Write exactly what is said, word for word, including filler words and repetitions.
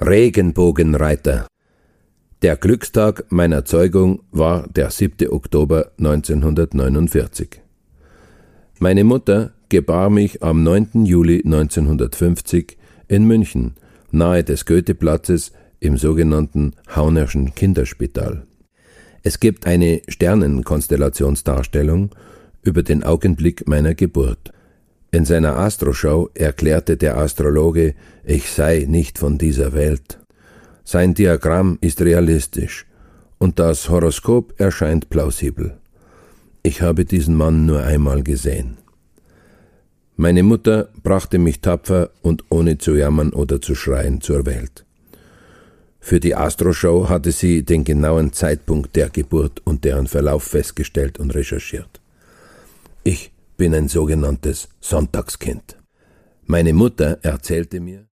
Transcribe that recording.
Regenbogenreiter. Der Glückstag meiner Zeugung war der siebte Oktober neunzehnhundertneunundvierzig. Meine Mutter gebar mich am neunten Juli neunzehnhundertfünfzig in München, nahe des Goetheplatzes im sogenannten Haunerschen Kinderspital. Es gibt eine Sternenkonstellationsdarstellung über den Augenblick meiner Geburt. In seiner Astroschau erklärte der Astrologe, ich sei nicht von dieser Welt. Sein Diagramm ist realistisch und das Horoskop erscheint plausibel. Ich habe diesen Mann nur einmal gesehen. Meine Mutter brachte mich tapfer und ohne zu jammern oder zu schreien zur Welt. Für die Astroschau hatte sie den genauen Zeitpunkt der Geburt und deren Verlauf festgestellt und recherchiert. Ich bin ein sogenanntes Sonntagskind. Meine Mutter erzählte mir,